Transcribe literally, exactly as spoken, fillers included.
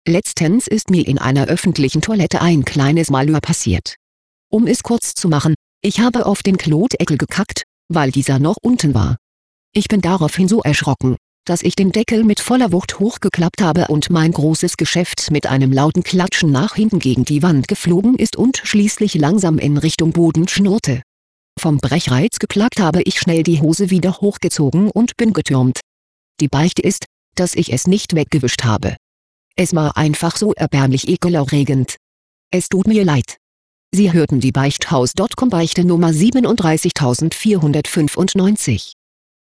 Letztens ist mir in einer öffentlichen Toilette ein kleines Malheur passiert. Um es kurz zu machen, ich habe auf den Klodeckel gekackt, weil dieser noch unten war. Ich bin daraufhin so erschrocken, dass ich den Deckel mit voller Wucht hochgeklappt habe und mein großes Geschäft mit einem lauten Klatschen nach hinten gegen die Wand geflogen ist und schließlich langsam in Richtung Boden schnurrte. Vom Brechreiz geplagt habe ich schnell die Hose wieder hochgezogen und bin getürmt. Die Beichte ist, dass ich es nicht weggewischt habe. Es war einfach so erbärmlich ekelerregend. Es tut mir leid. Sie hörten die Beichthaus Punkt com Beichte Nummer siebenunddreißigtausendvierhundertfünfundneunzig.